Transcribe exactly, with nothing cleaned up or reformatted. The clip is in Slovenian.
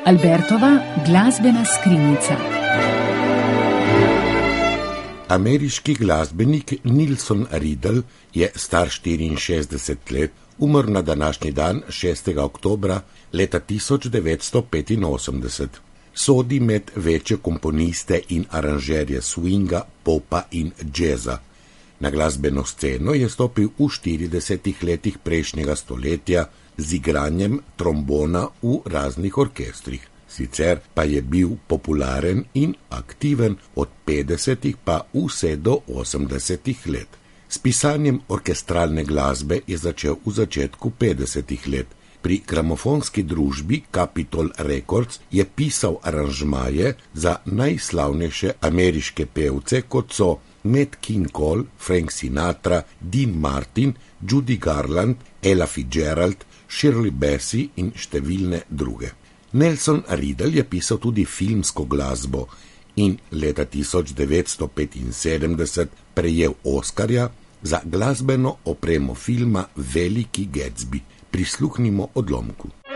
Albertova glasbena skrinjica. Ameriški glasbenik Nilsson Riddle je star štiriinšestdeset let, umrl na današnji dan šestega oktobra leta tisoč devetsto petinosemdeset. Sodi med večje komponiste in aranžerje swinga, popa in džeza. Na glasbeno sceno je stopil v štiridesetih letih prejšnjega stoletja z igranjem trombona v raznih orkestrih. Sicer pa je bil popularen in aktiven od petdesetih pa vse do osemdesetih let. S pisanjem orkestralne glasbe je začel v začetku petdesetih let. Pri gramofonski družbi Capitol Records je pisal aranžmaje za najslavnejše ameriške pevce, kot so Nat King Cole, Frank Sinatra, Dean Martin, Judy Garland, Ella Fitzgerald, Shirley Bassey in številne druge. Nilsson Riddle je pisal tudi filmsko glasbo in leta tisoč devetsto petinsedemdeset prejel Oskarja za glasbeno opremo filma Veliki Gatsby. Prisluhnimo odlomku.